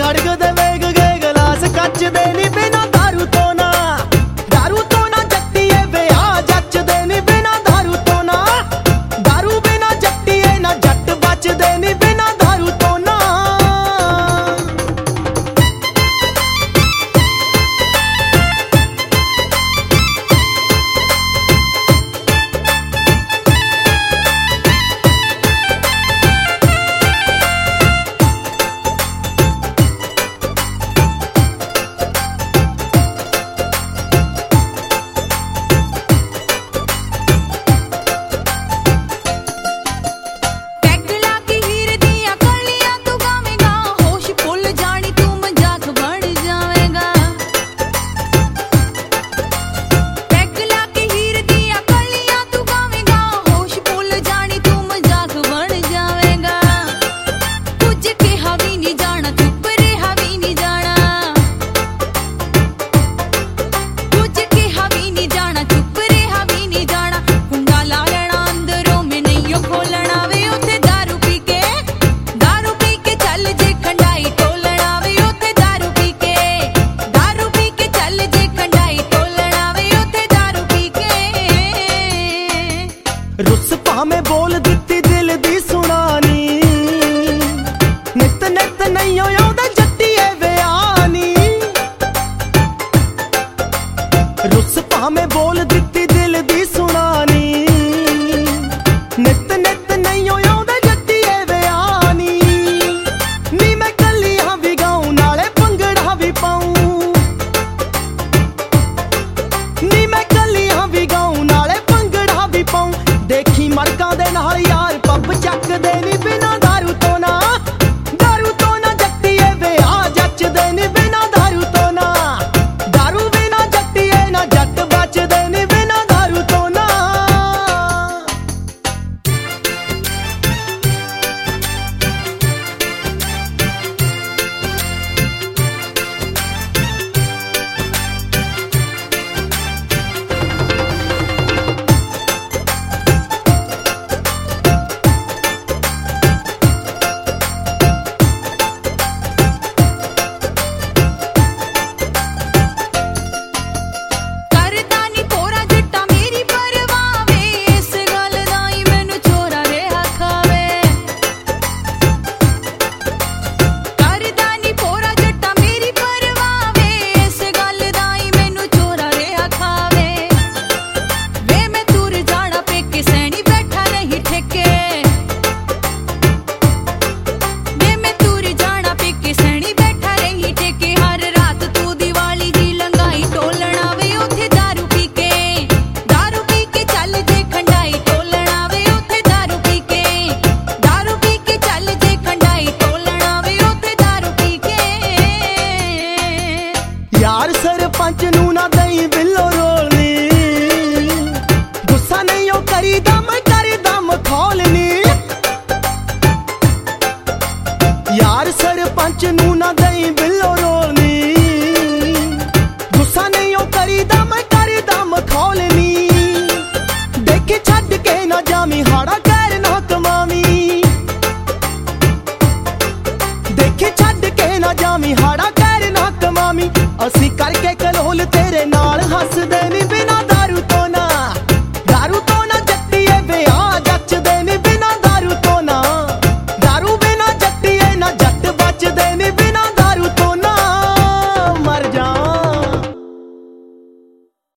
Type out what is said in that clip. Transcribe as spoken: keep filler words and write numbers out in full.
धड़कदे वेग गए गलास कच दे नी बिना दारू तो ना, दारू तो ना जट्टिए विआह जचदे नी बिना दारू तो ना, दारू बिना जट्टिए ना जट बचदे नी बिना दारू तो ना। रुस भावें बोल दित्ती दिल दी सुनानी, नित नित नहीं आउंदा जट्टिए विआह नी। रुस भावें बोल दित्ती दिल दी सुनानी, नित नित नहीं आउंदा जट्टिए विआह नी। नी मैं कलियां भी गाऊं नाले भंगड़ा भी पाऊं, नी मैं कलियां भी गाऊं नाले भंगड़ा भी पाऊं। देखी मरकां दे नाल यार पब चकदे नी बिना दारू तो ना, दारू तो ना जट्टिए विआह जचदे नी बिना दारू तो ना, दारू बिना जट्टिए ना जट बचदे नी बिना दारू तो ना। यार सरपंच नू ना दई बिल्लो रोलनी, गुस्सा नहीं ओ करी दम करी दम खोलनी। यार सरपंच नू ना दई बिल्लो